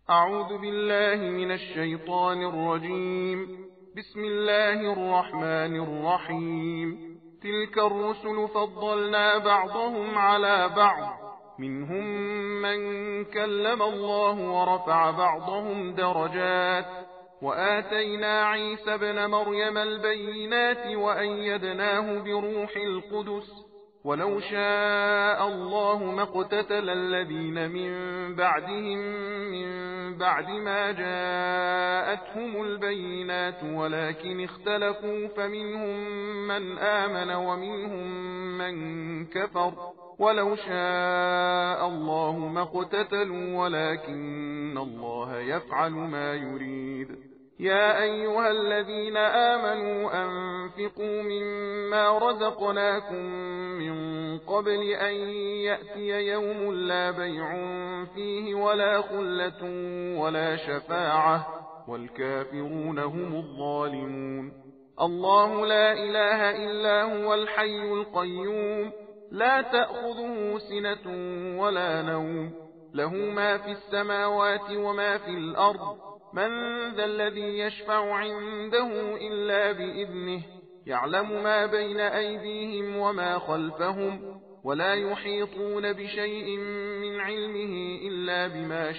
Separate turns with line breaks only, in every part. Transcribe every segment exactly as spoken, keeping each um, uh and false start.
أعوذ بالله من الشيطان الرجيم. بسم الله الرحمن الرحيم. تلك الرسل فضلنا بعضهم على بعض، منهم من كلم الله ورفع بعضهم درجات، وآتينا عيسى ابن مريم البينات وأيدناه بروح القدس، ولو شاء الله ما اقتتل الذين من بعدهم من بعد ما جاءتهم البينات ولكن اختلفوا، فمنهم من آمن ومنهم من كفر، ولو شاء الله ما اقتتلوا ولكن الله يفعل ما يريد. يا أيها الذين آمنوا أنفقوا مما رزقناكم من قبل أن يأتي يوم لا بيع فيه ولا خلة ولا شفاعة، والكافرون هم الظالمون. الله لا إله إلا هو الحي القيوم، لا تأخذه سنة ولا نوم، له ما في السماوات وما في الأرض. من ذا الذي يشفع عنده إلا بإذنه، يعلم ما بين أيديهم وما خلفهم، ولا يحيطون بشيء من علمه إلا بما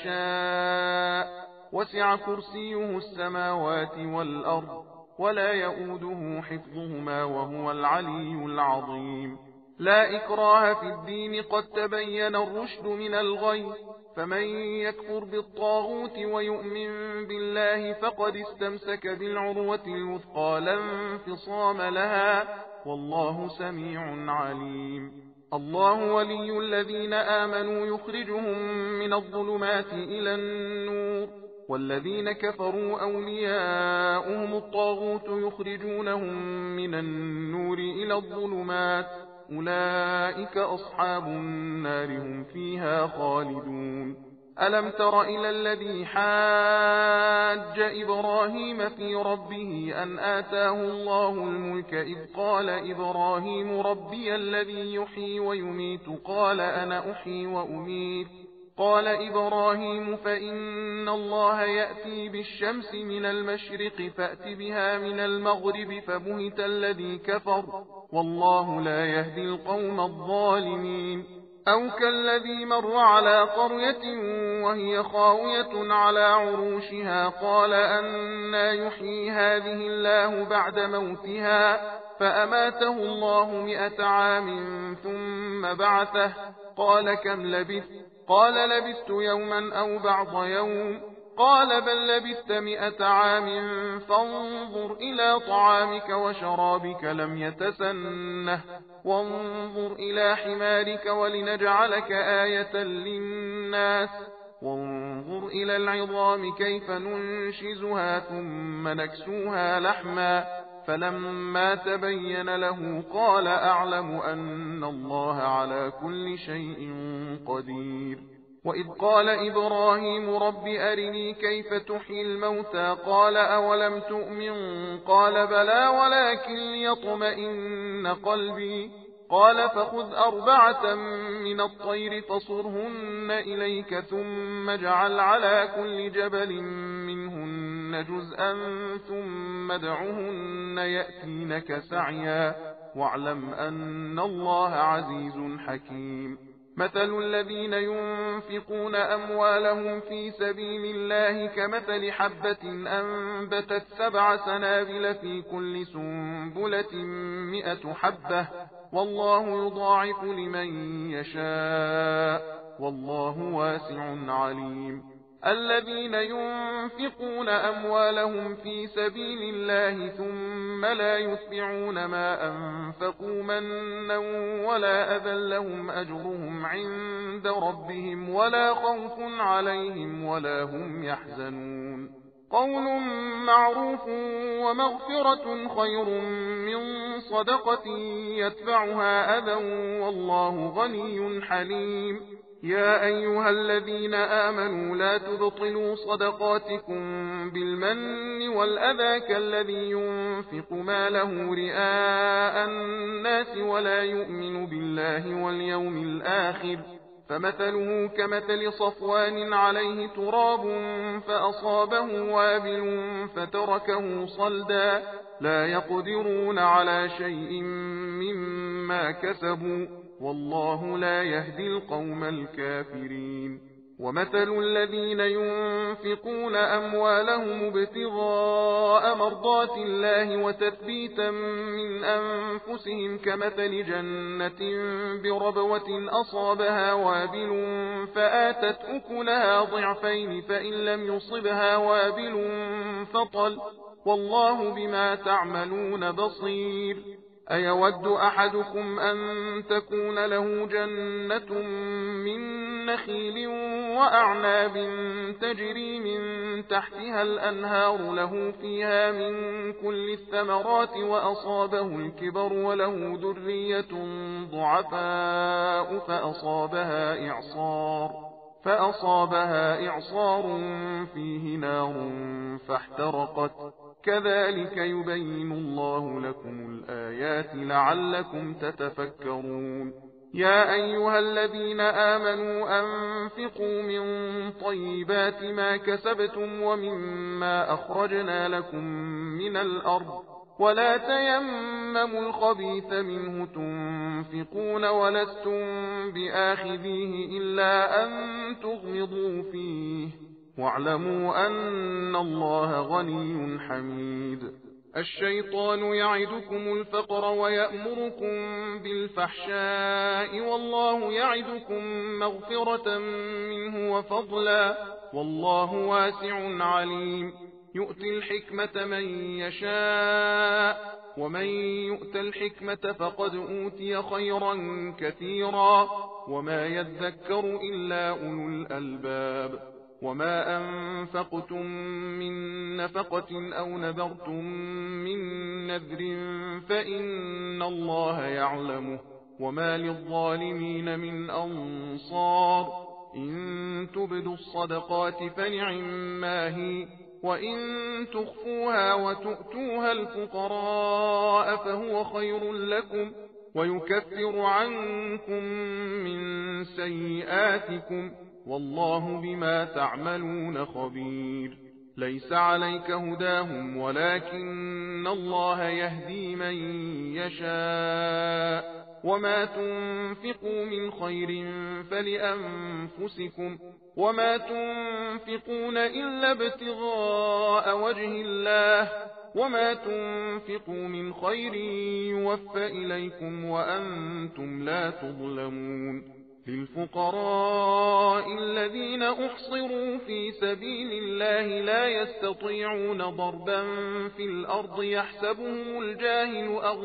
شاء، وسع كرسيه السماوات والأرض، ولا يؤوده حفظهما وهو العلي العظيم. لا إكراه في الدين، قد تبين الرشد من الغي، فمن يكفر بالطاغوت ويؤمن بالله فقد استمسك بالعروة الوثقى لا انفصام لها، والله سميع عليم. الله ولي الذين آمنوا يخرجهم من الظلمات إلى النور، والذين كفروا أولياؤهم الطاغوت يخرجونهم من النور إلى الظلمات، أولئك أصحاب النار هم فيها خالدون. ألم تر إلى الذي حاج إبراهيم في ربه أن آتاه الله الملك، إذ قال إبراهيم ربي الذي يحيي ويميت قال أنا أحيي وأميت، قال إبراهيم فإن الله يأتي بالشمس من المشرق فأت بها من المغرب، فبهت الذي كفر، والله لا يهدي القوم الظالمين. أو كالذي مر على قرية وهي خاوية على عروشها قال أنى يحيي هذه الله بعد موتها، فأماته الله مئة عام ثم بعثه، قال كم لبثت؟ قال لبثت يوما أو بعض يوم، قال بل لبثت مئة عام فانظر إلى طعامك وشرابك لم يتسنه، وانظر إلى حمارك ولنجعلك آية للناس، وانظر إلى العظام كيف ننشزها ثم نكسوها لحما، فلما تبين له قال أعلم أن الله على كل شيء قدير. وإذ قال إبراهيم رب أرني كيف تحيي الموتى قال أولم تؤمن قال بلى ولكن ليطمئن قلبي، قال فخذ أربعة من الطير فصرهن إليك ثم اجعل على كل جبل منهن جزءا ثم ادعهن يأتينك سعيا، واعلم أن الله عزيز حكيم. مثل الذين ينفقون أموالهم في سبيل الله كمثل حبة أنبتت سبع سنابل في كل سنبلة مئة حبة، والله يضاعف لمن يشاء، والله واسع عليم. الذين ينفقون أموالهم في سبيل الله ثم لا يتبعون ما أنفقوا منا ولا أذى لهم أجرهم عند ربهم ولا خوف عليهم ولا هم يحزنون. قول معروف ومغفرة خير من صدقة يتبعها أذى، والله غني حليم. يا أيها الذين آمنوا لا تبطلوا صدقاتكم بالمن والأذى كالذي ينفق ماله رئاء الناس ولا يؤمن بالله واليوم الآخر، فمثله كمثل صفوان عليه تراب فأصابه وابل فتركه صلدا لا يقدرون على شيء مما كسبوا والله لا يهدي القوم الكافرين ومثل الذين ينفقون أموالهم ابتغاء مرضات الله وتثبيتا من أنفسهم كمثل جنة بربوة أصابها وابل فآتت أكلها ضعفين فإن لم يصبها وابل فطل والله بما تعملون بصير أيود أحدكم أن تكون له جنة من نخيل وأعناب تجري من تحتها الأنهار له فيها من كل الثمرات وأصابه الكبر وله ذرية ضعفاء فأصابها إعصار فأصابها إعصار فيه نار فاحترقت كذلك يبين الله لكم الآيات لعلكم تتفكرون يا أيها الذين آمنوا أنفقوا من طيبات ما كسبتم ومما أخرجنا لكم من الأرض ولا تيمموا الخبيث منه تنفقون ولستم بآخذيه إلا أن تغمضوا فيه واعلموا أن الله غني حميد الشيطان يعدكم الفقر ويأمركم بالفحشاء والله يعدكم مغفرة منه وفضلا والله واسع عليم يؤتي الحكمة من يشاء ومن يؤت الحكمة فقد أوتي خيرا كثيرا وما يذكر إلا أولو الألباب وما أنفقتم من نفقة أو نذرتم من نذر فإن الله يعلمه وما للظالمين من أنصار إن تبدوا الصدقات فنعما هي وإن تخفوها وتؤتوها الفقراء فهو خير لكم ويكفر عنكم من سيئاتكم والله بما تعملون خبير ليس عليك هداهم ولكن الله يهدي من يشاء وما تنفقوا من خير فلأنفسكم وما تنفقون إلا ابتغاء وجه الله وما تنفقوا من خير يوفى إليكم وأنتم لا تظلمون للفقراء الذين أحصروا في سبيل الله لا يستطيعون ضربا في الأرض يحسبهم الجاهل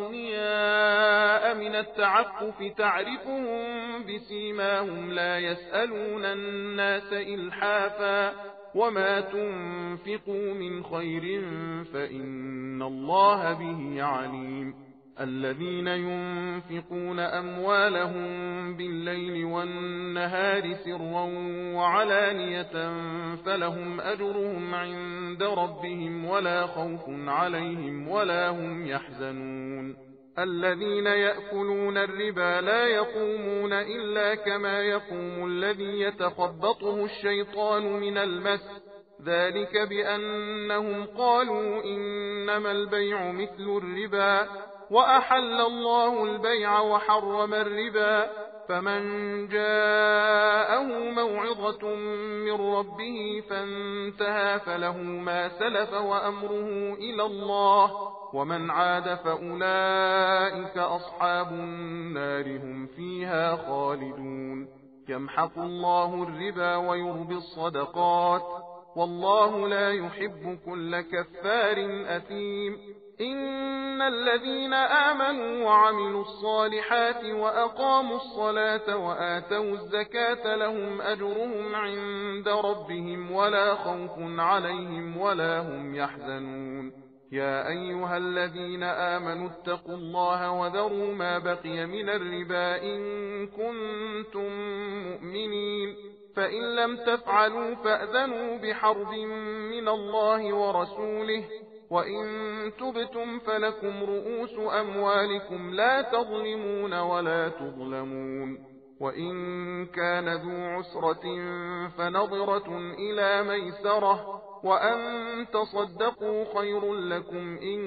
أغنياء من التعفف تعرفهم بسيماهم لا يسألون الناس إلحافا وما تنفقوا من خير فإن الله به عليم الذين ينفقون أموالهم بالليل والنهار سرا وعلانية فلهم أجرهم عند ربهم ولا خوف عليهم ولا هم يحزنون الذين يأكلون الربا لا يقومون إلا كما يقوم الذي يتخبطه الشيطان من المس ذلك بأنهم قالوا إنما البيع مثل الربا وأحل الله البيع وحرم الربا فمن جاءه موعظة من ربه فانتهى فله ما سلف وأمره إلى الله ومن عاد فأولئك أصحاب النار هم فيها خالدون يمحق الله الربا ويربي الصدقات والله لا يحب كل كفار أثيم إن الذين آمنوا وعملوا الصالحات وأقاموا الصلاة وآتوا الزكاة لهم أجرهم عند ربهم ولا خوف عليهم ولا هم يحزنون يا أيها الذين آمنوا اتقوا الله وذروا ما بقي من الربا إن كنتم مؤمنين فإن لم تفعلوا فأذنوا بحرب من الله ورسوله وإن تبتم فلكم رؤوس أموالكم لا تظلمون ولا تظلمون وإن كان ذو عسرة فنظرة إلى ميسرة وأن تصدقوا خير لكم إن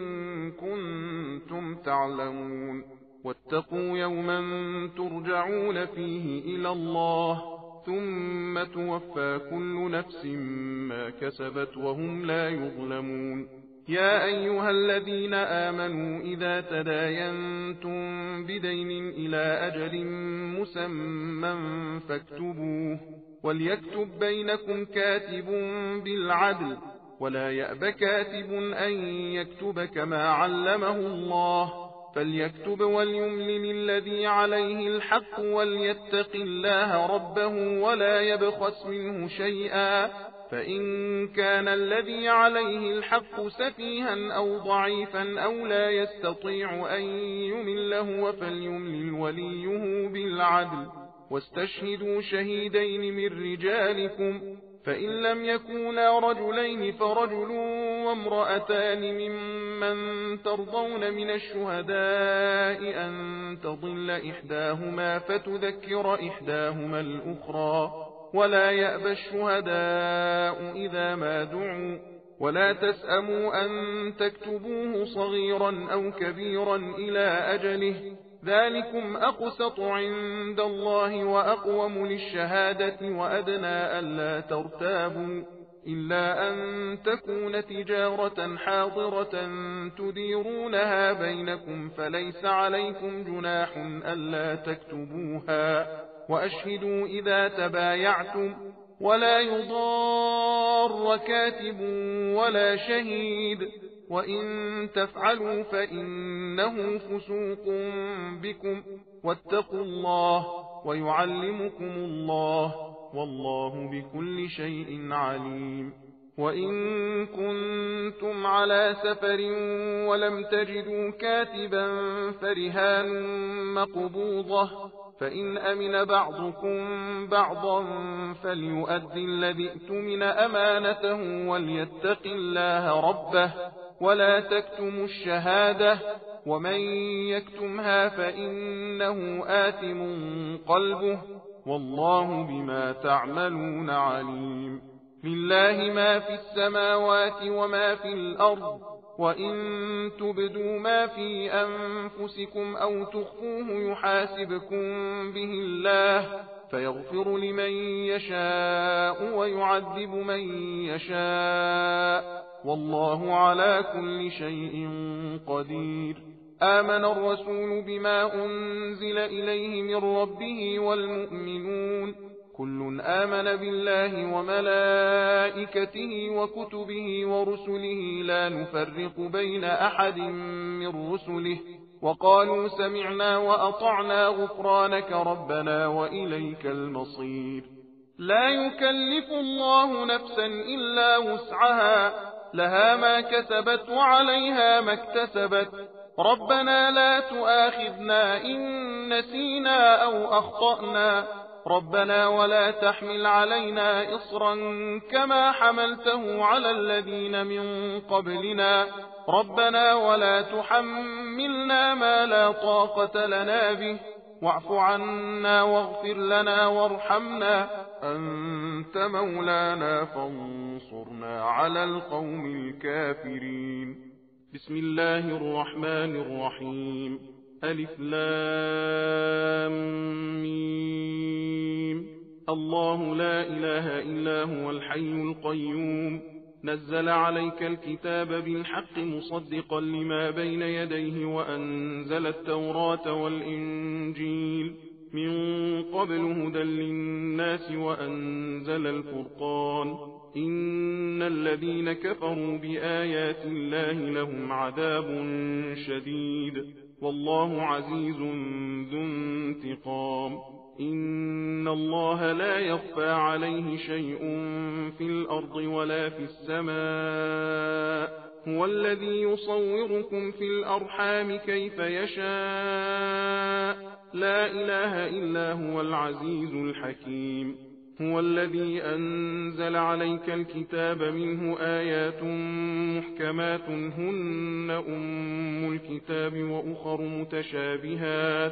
كنتم تعلمون واتقوا يوما ترجعون فيه إلى الله ثم توفى كل نفس ما كسبت وهم لا يظلمون يا أيها الذين آمنوا إذا تداينتم بدين إلى أجل مسمى فاكتبوه وليكتب بينكم كاتب بالعدل ولا يأب كاتب أن يكتب كما علمه الله فليكتب وليملل الذي عليه الحق وليتق الله ربه ولا يبخس منه شيئا فإن كان الذي عليه الحق سفيها أو ضعيفا أو لا يستطيع أن يمله فليملل وليه بالعدل واستشهدوا شهيدين من رجالكم فإن لم يكونا رجلين فرجل وامرأتان ممن ترضون من الشهداء أن تضل إحداهما فتذكر إحداهما الأخرى ولا يأبى الشهداء إذا ما دعوا ولا تسأموا أن تكتبوه صغيرا أو كبيرا إلى أجله ذلكم أقسط عند الله وأقوم للشهادة وأدنى ألا ترتابوا إلا أن تكون تجارة حاضرة تديرونها بينكم فليس عليكم جناح ألا تكتبوها وأشهدوا إذا تبايعتم ولا يضار كاتب ولا شهيد وإن تفعلوا فإنه فسوق بكم واتقوا الله ويعلمكم الله والله بكل شيء عليم وإن كنتم على سفر ولم تجدوا كاتبا فرهان مقبوضة فإن أمن بعضكم بعضا فليؤدي الذي اؤتمن أمانته وليتق الله ربه ولا تكتموا الشهادة ومن يكتمها فإنه آثم قلبه والله بما تعملون عليم لله ما في السماوات وما في الأرض وإن تبدوا ما في أنفسكم أو تخفوه يحاسبكم به الله فيغفر لمن يشاء ويعذب من يشاء والله على كل شيء قدير آمن الرسول بما أنزل إليه من ربه والمؤمنون كل آمن بالله وملائكته وكتبه ورسله لا نفرق بين أحد من رسله وقالوا سمعنا وأطعنا غفرانك ربنا وإليك المصير لا يكلف الله نفسا إلا وسعها لها ما كسبت وعليها ما اكتسبت ربنا لا تؤاخذنا إن نسينا أو أخطأنا ربنا ولا تحمل علينا إصرا كما حملته على الذين من قبلنا ربنا ولا تحملنا ما لا طاقة لنا به واعف عنا واغفر لنا وارحمنا أنت مولانا فانصرنا على القوم الكافرين بسم الله الرحمن الرحيم ألف لام ميم الله لا إله إلا هو الحي القيوم نزل عليك الكتاب بالحق مصدقا لما بين يديه وأنزل التوراة والإنجيل من قبل هدى للناس وأنزل الفرقان إن الذين كفروا بآيات الله لهم عذاب شديد والله عزيز ذو انتقام إن الله لا يخفى عليه شيء في الأرض ولا في السماء هو الذي يصوركم في الأرحام كيف يشاء لا إله إلا هو العزيز الحكيم هو الذي أنزل عليك الكتاب منه آيات محكمات هن أم الكتاب وأخر متشابهات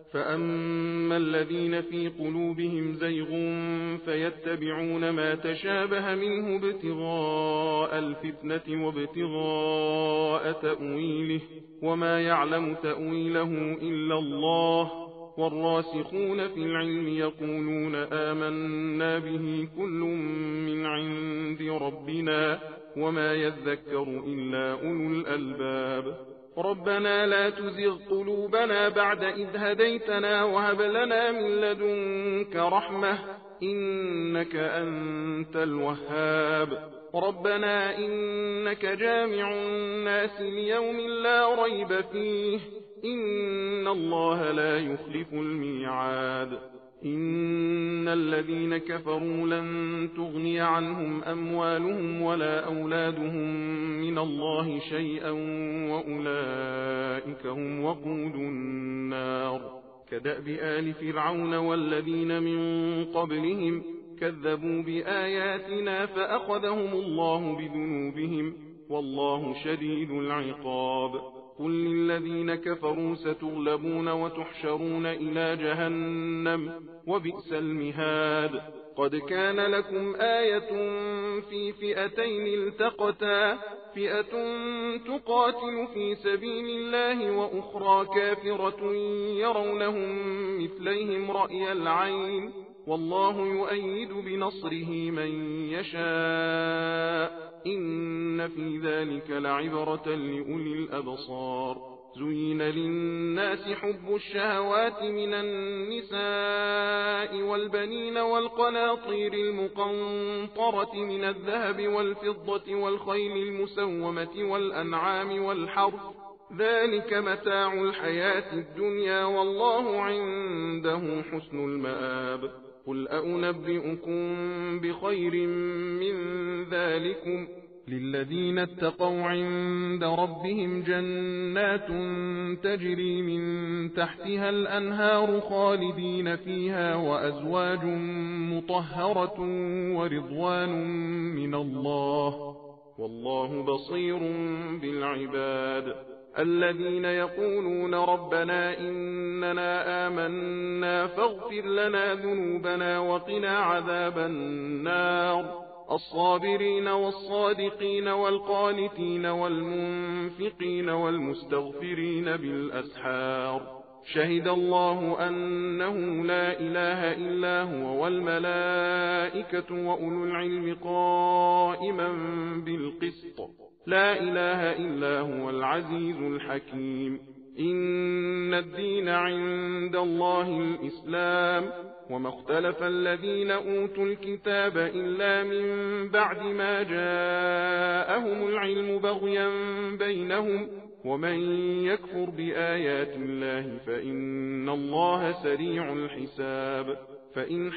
فأما الذين في قلوبهم زيغ فيتبعون ما تشابه منه ابتغاء الفتنة وابتغاء تأويله وما يعلم تأويله إلا الله والراسخون في العلم يقولون آمنا به كل من عند ربنا وما يذكر إلا أولو الألباب. ربنا لا تزغ قلوبنا بعد إذ هديتنا وهب لنا من لدنك رحمة إنك أنت الوهاب. ربنا إنك جامع الناس ليوم لا ريب فيه إن الله لا يخلف الميعاد. إن الذين كفروا لن تغني عنهم أموالهم ولا أولادهم من الله شيئا وأولئك هم وقود النار. كدأب آل فرعون والذين من قبلهم كذبوا بآياتنا فأخذهم الله بذنوبهم والله شديد العقاب. قل للذين كفروا ستغلبون وتحشرون إلى جهنم وبئس المهاد. قد كان لكم آية في فئتين التقتا فئة تقاتل في سبيل الله وأخرى كافرة يرونهم مثليهم رأي العين والله يؤيد بنصره من يشاء إن في ذلك لعبرة لأولي الأبصار. زين للناس حب الشهوات من النساء والبنين والقناطير المقنطرة من الذهب والفضة والخيل المسومة والأنعام والحرث ذلك متاع الحياة الدنيا والله عنده حسن المآب. قل أنبئكم بخير من ذلكم للذين اتقوا عند ربهم جنات تجري من تحتها الأنهار خالدين فيها وأزواج مطهرة ورضوان من الله والله بصير بالعباد. الذين يقولون ربنا إننا آمنا فاغفر لنا ذنوبنا وقنا عذاب النار. الصابرين والصادقين والقانتين والمنفقين والمستغفرين بالأسحار. شهد الله أنه لا إله إلا هو والملائكة وأولو العلم قائما بالقسط لا إله إلا هو العزيز الحكيم. إن الدين عند الله الإسلام وما اختلف الذين أوتوا الكتاب إلا من بعد ما جاءهم العلم بغيا بينهم ومن يكفر بآيات الله فإن الله سريع الحساب. فإن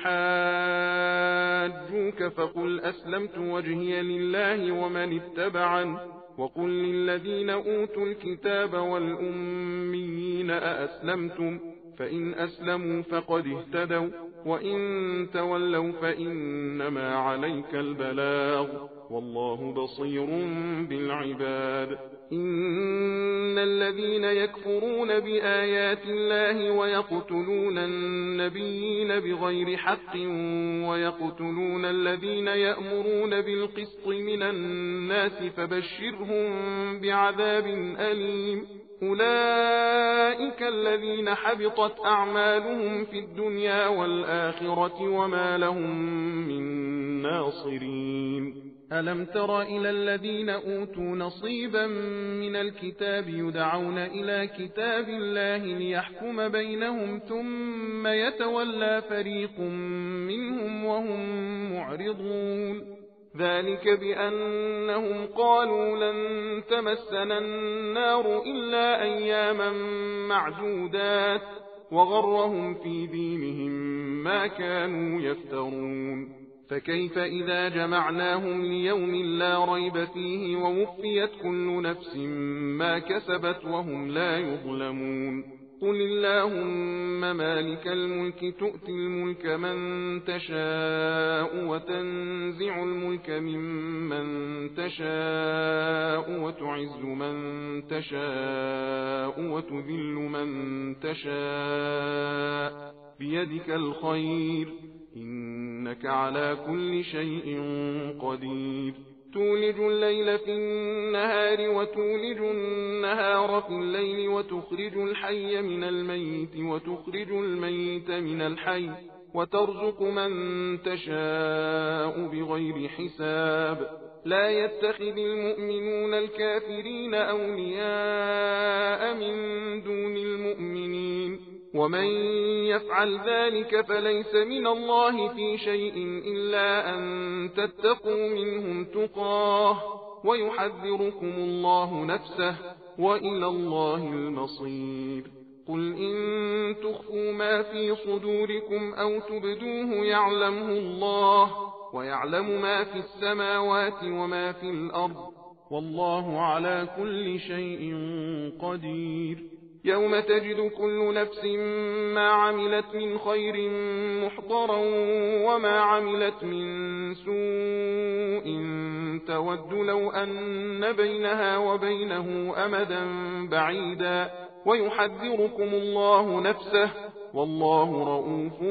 حاجوك فقل أسلمت وجهي لله ومن اتبعن وقل للذين أوتوا الكتاب والأميين أأسلمتم فإن أسلموا فقد اهتدوا وإن تولوا فإنما عليك البلاغ والله بصير بالعباد. إن الذين يكفرون بآيات الله ويقتلون النبيين بغير حق ويقتلون الذين يأمرون بالقسط من الناس فبشرهم بعذاب أليم. أولئك الذين حبطت أعمالهم في الدنيا والآخرة وما لهم من ناصرين. ألم تر إلى الذين أوتوا نصيبا من الكتاب يدعون إلى كتاب الله ليحكم بينهم ثم يتولى فريق منهم وهم معرضون. ذلك بأنهم قالوا لن تمسنا النار إلا أياما معدودات وغرهم في دينهم ما كانوا يفترون. فكيف إذا جمعناهم ليوم لا ريب فيه ووفيت كل نفس ما كسبت وهم لا يظلمون. قل اللهم مالك الملك تؤتي الملك من تشاء وتنزع الملك ممن تشاء وتعز من تشاء وتذل من تشاء بيدك الخير إنك على كل شيء قدير تولج الليل في النهار وتولج النهار في الليل وتخرج الحي من الميت وتخرج الميت من الحي وترزق من تشاء بغير حساب لا يتخذ المؤمنون الكافرين أولياء من دون المؤمنين ومن يفعل ذلك فليس من الله في شيء إلا أن تتقوا منهم تقاه ويحذركم الله نفسه وإلى الله المصير قل إن تخفوا ما في صدوركم أو تبدوه يعلمه الله ويعلم ما في السماوات وما في الأرض والله على كل شيء قدير يوم تجد كل نفس ما عملت من خير محضرا وما عملت من سوء تود لو أن بينها وبينه أمدا بعيدا ويحذركم الله نفسه والله رؤوف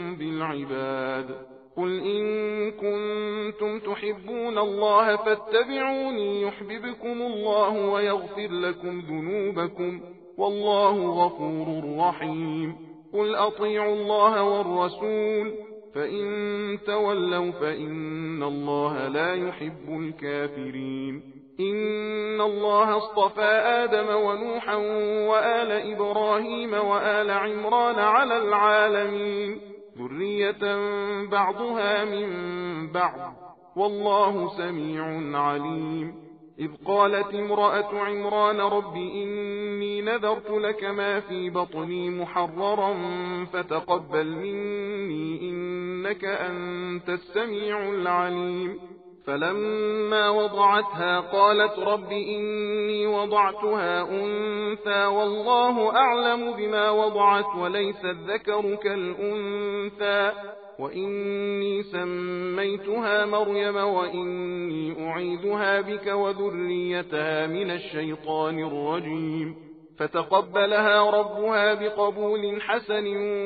بالعباد قل إن كنتم تحبون الله فاتبعوني يحببكم الله ويغفر لكم ذنوبكم والله غفور رحيم قل أطيعوا الله والرسول فإن تولوا فإن الله لا يحب الكافرين إن الله اصطفى آدم ونوحا وآل إبراهيم وآل عمران على العالمين ذرية بعضها من بعض والله سميع عليم إذ قالت امرأة عمران رب إني نذرت لك ما في بطني محررا فتقبل مني إنك أنت السميع العليم فلما وضعتها قالت رب إني وضعتها أنثى والله أعلم بما وضعت وليس الذكر كالأنثى وإني سميتها مريم وإني أعيذها بك وذريتها من الشيطان الرجيم فتقبلها ربها بقبول حسن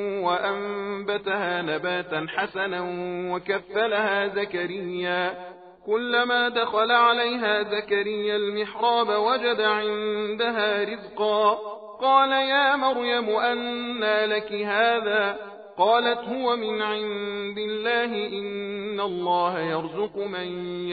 وأنبتها نباتا حسنا وكفلها زكريا كلما دخل عليها زكريا المحراب وجد عندها رزقا قال يا مريم أنى لك هذا قالت هو من عند الله إن الله يرزق من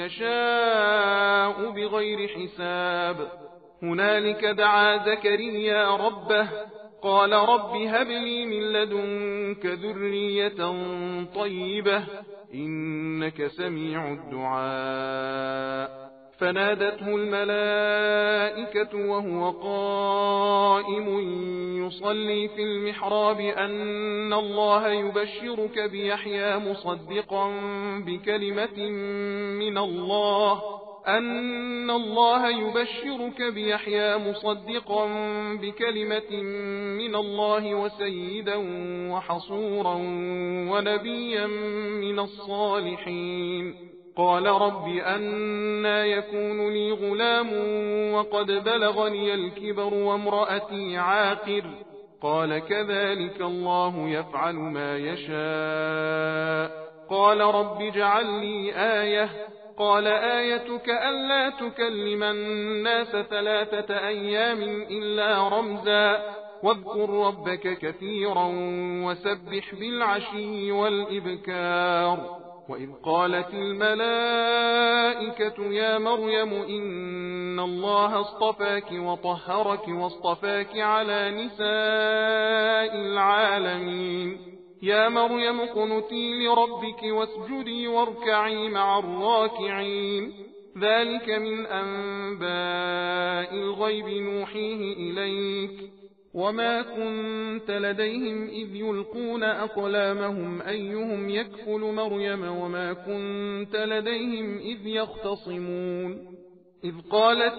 يشاء بغير حساب هنالك دعا زكريا ربه قال رب هب لي من لدنك ذرية طيبة إنك سميع الدعاء فنادته الملائكة وهو قائم يصلي في المحراب أن الله يبشرك بيحيى مصدقا بكلمة من الله أن الله يبشرك بيحيى مصدقا بكلمة من الله وسيدا وحصورا ونبيا من الصالحين قال رب أنى يكون لي غلام وقد بلغني الكبر وامرأتي عاقر قال كذلك الله يفعل ما يشاء قال رب اجعل لي آية قال آيتك ألا تكلم الناس ثلاثة أيام إلا رمزا واذكر ربك كثيرا وسبح بالعشي والإبكار وإذ قالت الملائكة يا مريم إن الله اصطفاك وطهرك واصطفاك على نساء العالمين يا مريم اقنتي لربك واسجدي واركعي مع الراكعين ذلك من أنباء الغيب نوحيه إليك وما كنت لديهم إذ يلقون أقلامهم أيهم يكفل مريم وما كنت لديهم إذ يختصمون إذ قالت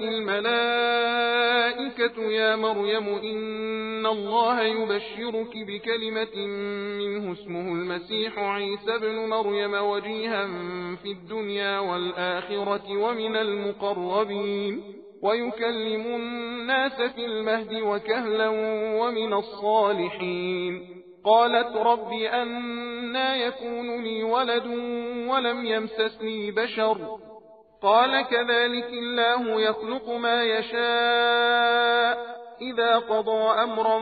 الملائكة يا مريم إن الله يبشرك بكلمة منه اسمه المسيح عيسى ابن مريم وجيها في الدنيا والآخرة ومن المقربين ويكلم الناس في المهد وكهلا ومن الصالحين. قالت رب أنى يكون لي ولد ولم يمسسني بشر قال كذلك الله يخلق ما يشاء إذا قضى أمرا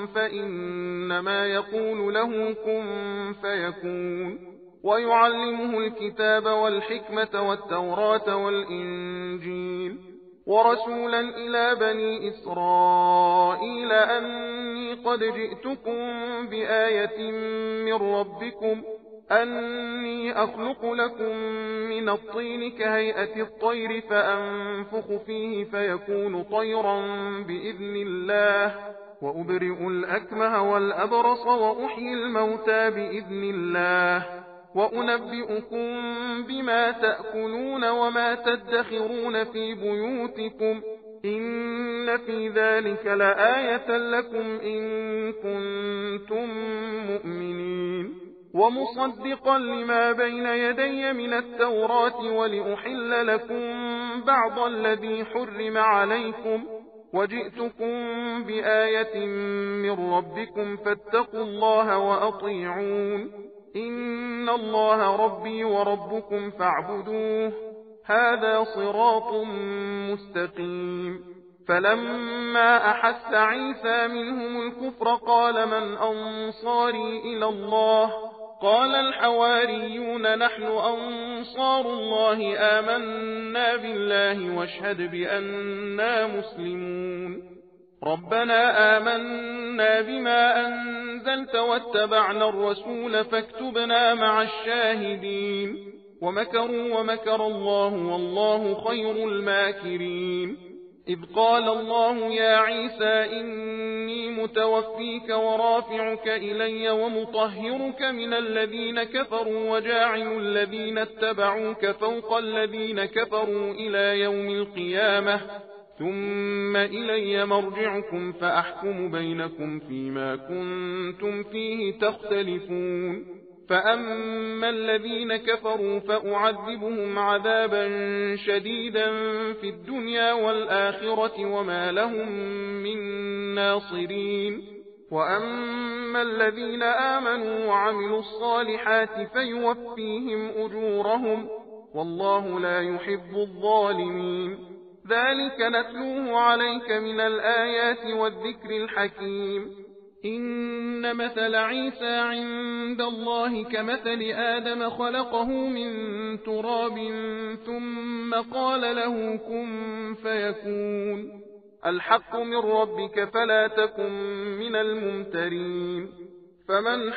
فإنما يقول له كن فيكون. ويعلمه الكتاب والحكمة والتوراة والإنجيل ورسولا إلى بني إسرائيل أني قد جئتكم بآية من ربكم أني أخلق لكم من الطين كهيئة الطير فأنفخ فيه فيكون طيرا بإذن الله وأبرئ الأكمه والأبرص وأحيي الموتى بإذن الله وأنبئكم بما تأكلون وما تدخرون في بيوتكم إن في ذلك لآية لكم إن كنتم مؤمنين. ومصدقا لما بين يدي من التوراة ولأحل لكم بعض الذي حرم عليكم وجئتكم بآية من ربكم فاتقوا الله وأطيعون إن الله ربي وربكم فاعبدوه هذا صراط مستقيم. فلما أحس عيسى منهم الكفر قال من أنصاري إلى الله قال الحواريون نحن أنصار الله آمنا بالله واشهد بأننا مسلمون. ربنا آمنا بما أنزلت واتبعنا الرسول فاكتبنا مع الشاهدين. ومكروا ومكر الله والله خير الماكرين. إذ قال الله يا عيسى إني متوفيك ورافعك إلي ومطهرك من الذين كفروا وجاعل الذين اتبعوك فوق الذين كفروا إلى يوم القيامة ثم إلي مرجعكم فأحكم بينكم فيما كنتم فيه تختلفون. فأما الذين كفروا فأعذبهم عذابا شديدا في الدنيا والآخرة وما لهم من ناصرين. وأما الذين آمنوا وعملوا الصالحات فيوفيهم أجورهم والله لا يحب الظالمين. ذلك نتلوه عليك من الآيات والذكر الحكيم. إن مثل عيسى عند الله كمثل آدم خلقه من تراب ثم قال له كن فيكون. الحق من ربك فلا تكن من الممترين. فمن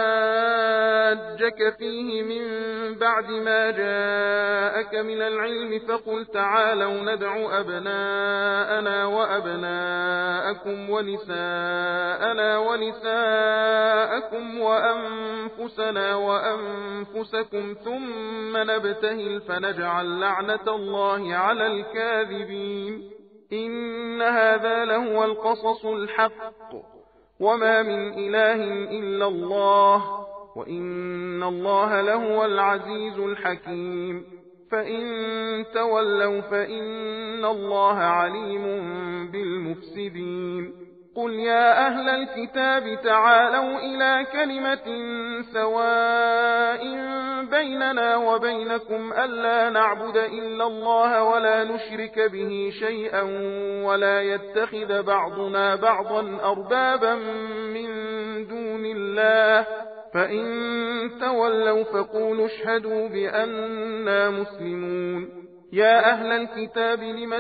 حاجك فيه من بعد ما جاءك من العلم فقل تعالوا ندع أبناءنا وأبناءكم ونساءنا ونساءكم وأنفسنا وأنفسكم ثم نبتهل فنجعل لعنة الله على الكاذبين. إن هذا لهو القصص الحق وما من إله إلا الله وإن الله لهو العزيز الحكيم. فإن تولوا فإن الله عليم بالمفسدين. قل يا أهل الكتاب تعالوا إلى كلمة سواء بيننا وبينكم ألا نعبد إلا الله ولا نشرك به شيئا ولا يتخذ بعضنا بعضا أربابا من دون الله فإن تولوا فقولوا اشهدوا بأننا مسلمون. يا أهل الكتاب لم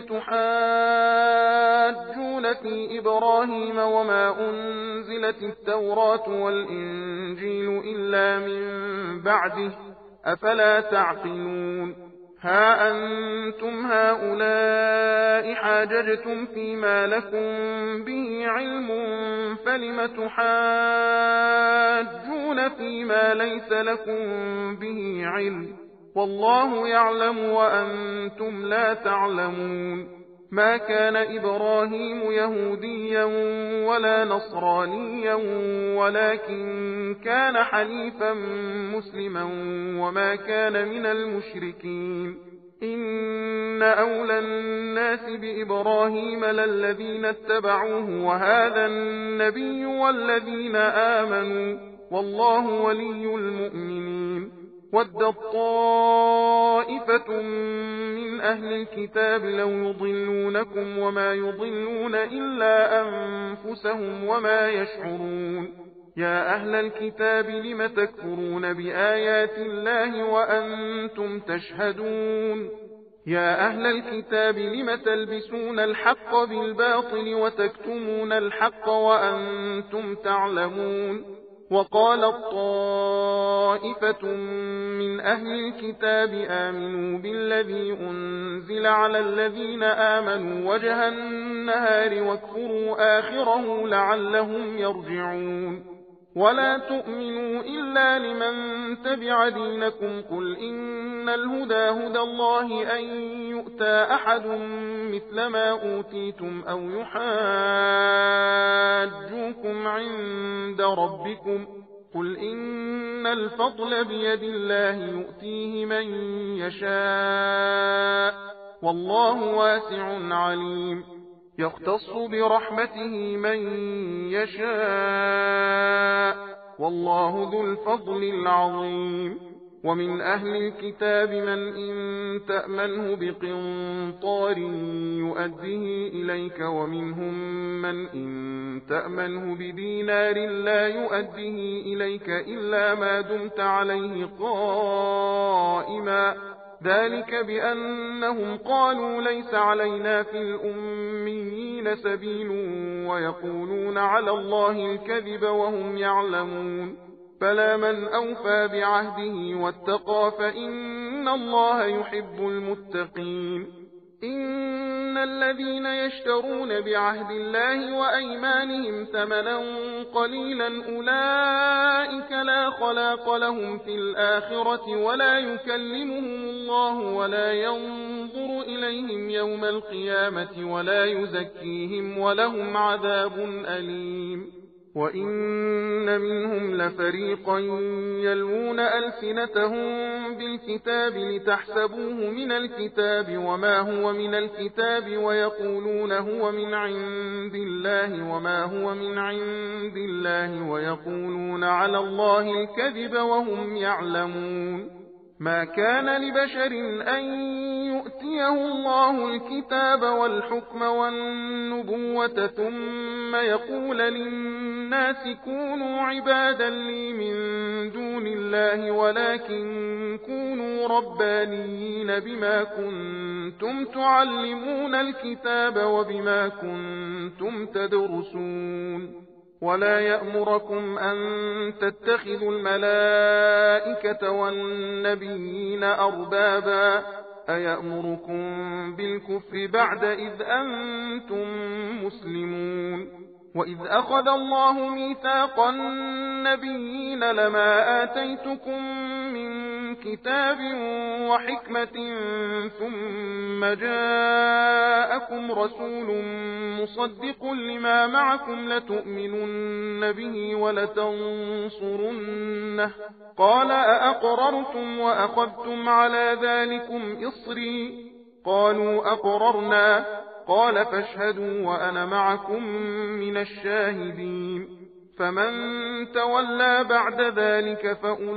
تحاجون في إبراهيم وما أنزلت التوراة والإنجيل إلا من بعده أفلا تعقلون. ها أنتم هؤلاء حاججتم فيما لكم به علم فلم تحاجون فيما ليس لكم به علم والله يعلم وأنتم لا تعلمون. ما كان إبراهيم يهوديا ولا نصرانيا ولكن كان حنيفا مسلما وما كان من المشركين. إن أولى الناس بإبراهيم للذين اتبعوه وهذا النبي والذين آمنوا والله ولي المؤمنين. ودت طائفة من أهل الكتاب لو يضلونكم وما يضلون إلا أنفسهم وما يشعرون. يا أهل الكتاب لم تكفرون بآيات الله وأنتم تشهدون. يا أهل الكتاب لم تلبسون الحق بالباطل وتكتمون الحق وأنتم تعلمون. وقالت طائفة من أهل الكتاب آمنوا بالذي أنزل على الذين آمنوا وجه النهار واكفروا آخره لعلهم يرجعون. ولا تؤمنوا إلا لمن تبع دينكم. قل إن الهدى هدى الله أن يؤتى أحد مثل ما أوتيتم أو يحاجوكم عند ربكم. قل إن الفضل بيد الله يؤتيه من يشاء والله واسع عليم. يختص برحمته من يشاء والله ذو الفضل العظيم. ومن أهل الكتاب من إن تأمنه بقنطار يؤديه إليك ومنهم من إن تأمنه بدينار لا يؤديه إليك إلا ما دمت عليه قائما. ذلك بأنهم قالوا ليس علينا في الأميين سبيل ويقولون على الله الكذب وهم يعلمون. فلا من أوفى بعهده واتقى فإن الله يحب المتقين. إن الذين يشترون بعهد الله وأيمانهم ثمنا قليلا أولئك لا خلاق لهم في الآخرة ولا يكلمهم الله ولا ينظر إليهم يوم القيامة ولا يزكيهم ولهم عذاب أليم. وإن منهم لفريقا يلوون ألسنتهم بالكتاب لتحسبوه من الكتاب وما هو من الكتاب ويقولون هو من عند الله وما هو من عند الله ويقولون على الله الكذب وهم يعلمون. ما كان لبشر أن يؤتيه الله الكتاب والحكم والنبوة ثم يقول للناس كونوا عبادا لي من دون الله ولكن كونوا ربانيين بما كنتم تعلمون الكتاب وبما كنتم تدرسون. ولا يأمركم أن تتخذوا الملائكة والنبيين أربابا أيأمركم بالكفر بعد إذ أنتم مسلمون. وإذ أخذ الله ميثاق النبيين لما آتيتكم من كتاب وحكمة ثم جاءكم رسول مصدق لما معكم لتؤمنن به ولتنصرنه قال أأقررتم وأخذتم على ذلكم إصري قالوا أقررنا قال فاشهدوا وأنا معكم من الشاهدين. فمن تولى بعد ذلك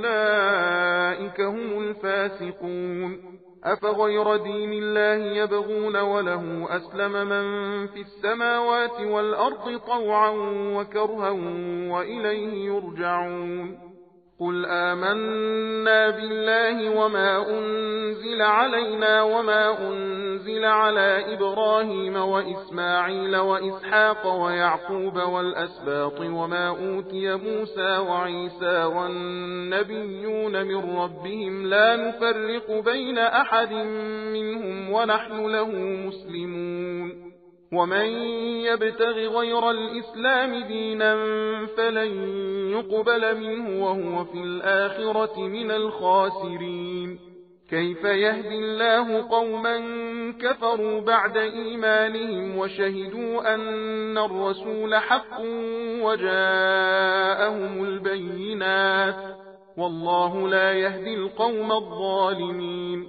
فأولئك هم الفاسقون. أفغير دين الله يبغون وله أسلم من في السماوات والأرض طوعا وكرها وإليه يرجعون. قل آمنا بالله وما أنزل علينا وما أنزل على إبراهيم وإسماعيل وإسحاق ويعقوب والأسباط وما أوتي موسى وعيسى والنبيون من ربهم لا نفرق بين أحد منهم ونحن له مسلمون. ومن يبتغ غير الإسلام دينا فلن يقبل منه وهو في الآخرة من الخاسرين. كيف يهدي الله قوما كفروا بعد إيمانهم وشهدوا أن الرسول حق وجاءهم البينات والله لا يهدي القوم الظالمين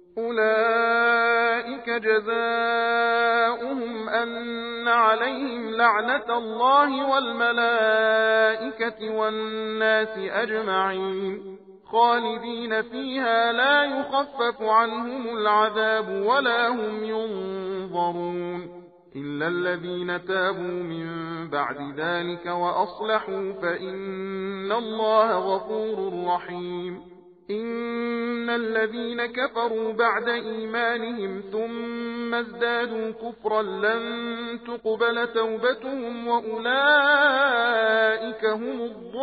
أولئك جزاؤهم أن عليهم لعنة الله والملائكة والناس أجمعين خالدين فيها لا يخفف عنهم العذاب ولا هم ينظرون إلا الذين تابوا من بعد ذلك وأصلحوا فإن الله غفور رحيم إن الذين كفروا بعد إيمانهم ثم ازدادوا كفرا لن تقبل توبتهم وأولئك هم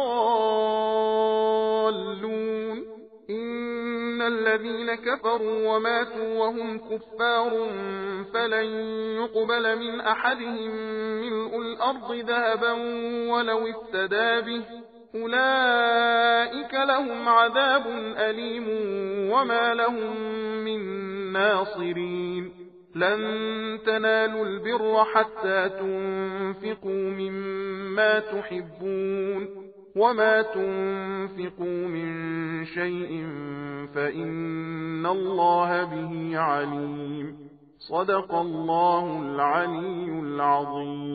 الضالون إن الذين كفروا وماتوا وهم كفار فلن يقبل من أحدهم ملء الأرض ذهبا ولو افتدى به أولئك لهم عذاب أليم وما لهم من ناصرين لن تنالوا البر حتى تنفقوا مما تحبون وما تنفقوا من شيء فإن الله به عليم صدق الله العلي العظيم.